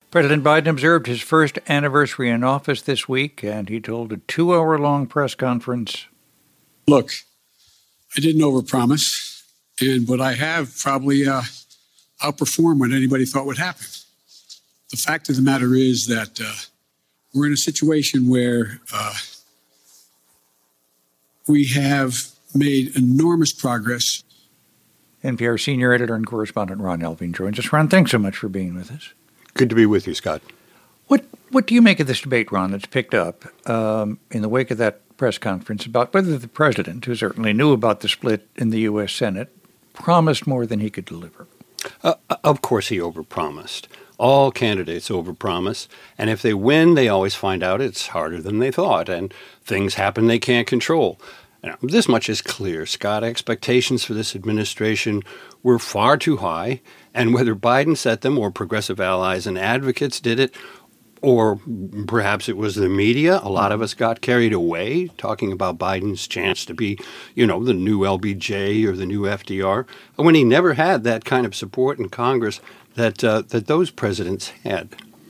President Biden observed his first anniversary in office this week, and he told a 2-hour-long press conference. Look, I didn't overpromise, but I have probably outperformed what anybody thought would happen. The fact of the matter is that we're in a situation where we have made enormous progress. NPR senior editor and correspondent Ron Elving joins us. Ron, thanks so much for being with us. Good to be with you, Scott. What do you make of this debate, Ron, that's picked up in the wake of that press conference about whether the president, who certainly knew about the split in the U.S. Senate, promised more than he could deliver? Of course he overpromised. All candidates overpromise, and if they win, they always find out it's harder than they thought, and things happen they can't control. Now, this much is clear, Scott. Expectations for this administration were far too high, and whether Biden set them or progressive allies and advocates did it, or perhaps it was the media, a lot of us got carried away talking about Biden's chance to be, the new LBJ or the new FDR, when he never had that kind of support in Congress that those presidents had.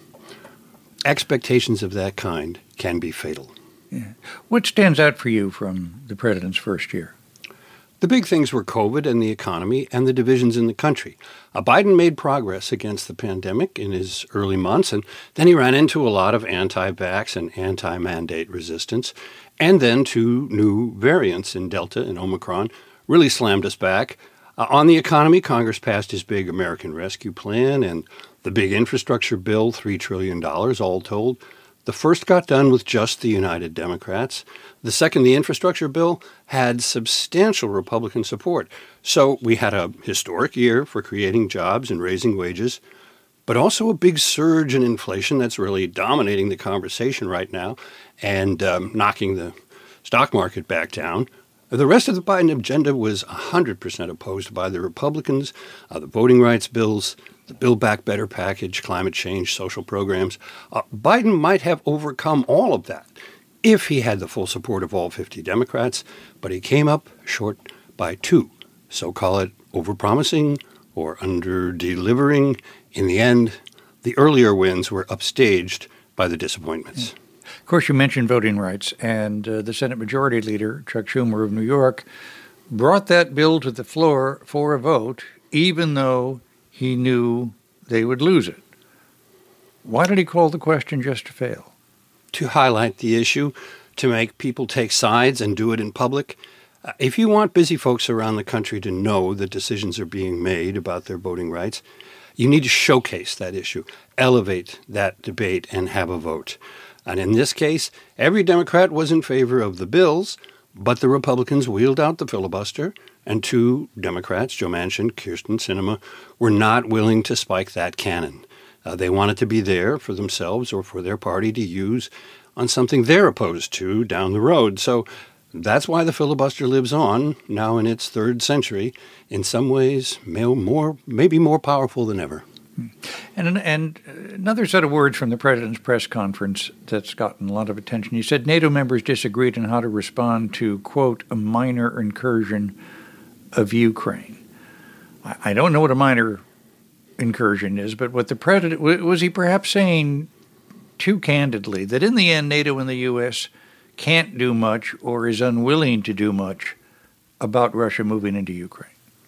Expectations of that kind can be fatal. Yeah. What stands out for you from the president's first year? The big things were COVID and the economy and the divisions in the country. Biden made progress against the pandemic in his early months, and then he ran into a lot of anti-vax and anti-mandate resistance, and then two new variants in Delta and Omicron really slammed us back. On the economy, Congress passed his big American Rescue Plan and the big infrastructure bill, $3 trillion all told. The first got done with just the United Democrats. The second, the infrastructure bill, had substantial Republican support. So we had a historic year for creating jobs and raising wages, but also a big surge in inflation that's really dominating the conversation right now and knocking the stock market back down. The rest of the Biden agenda was 100% opposed by the Republicans, the voting rights bills, the Build Back Better package, climate change, social programs. Biden might have overcome all of that if he had the full support of all 50 Democrats, but he came up short by 2. So call it overpromising or under-delivering. In the end, the earlier wins were upstaged by the disappointments. Of course, you mentioned voting rights, and the Senate Majority Leader, Chuck Schumer of New York, brought that bill to the floor for a vote, even though he knew they would lose it. Why did he call the question just to fail? To highlight the issue, to make people take sides and do it in public. If you want busy folks around the country to know that decisions are being made about their voting rights, you need to showcase that issue, elevate that debate, and have a vote. And in this case, every Democrat was in favor of the bills, but the Republicans wheeled out the filibuster, and 2 Democrats, Joe Manchin, Kyrsten Sinema, were not willing to spike that cannon. They wanted to be there for themselves or for their party to use on something they're opposed to down the road. So that's why the filibuster lives on, now in its 3rd century, in some ways maybe more powerful than ever. And another set of words from the president's press conference that's gotten a lot of attention. He said NATO members disagreed on how to respond to, quote, a minor incursion of Ukraine. I don't know what a minor incursion is, but what the president, was he perhaps saying too candidly that in the end NATO and the U.S. can't do much or is unwilling to do much about Russia moving into Ukraine?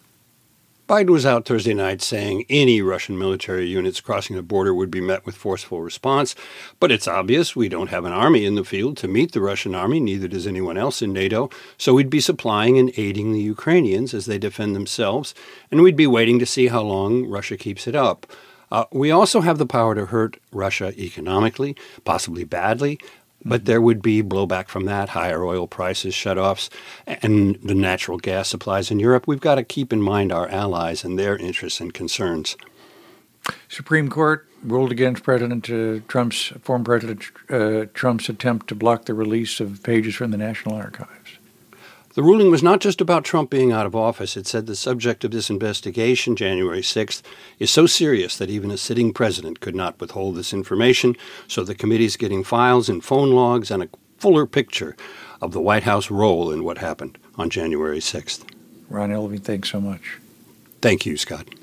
Biden was out Thursday night saying any Russian military units crossing the border would be met with forceful response. But it's obvious we don't have an army in the field to meet the Russian army, neither does anyone else in NATO. So we'd be supplying and aiding the Ukrainians as they defend themselves, and we'd be waiting to see how long Russia keeps it up. We also have the power to hurt Russia economically, possibly badly. But there would be blowback from that, higher oil prices, shutoffs, and the natural gas supplies in Europe. We've got to keep in mind our allies and their interests and concerns. Supreme Court ruled against former President Trump's attempt to block the release of pages from the National Archives. The ruling was not just about Trump being out of office. It said the subject of this investigation, January 6th, is so serious that even a sitting president could not withhold this information. So the committee's getting files and phone logs and a fuller picture of the White House role in what happened on January 6th. Ron Elving, thanks so much. Thank you, Scott.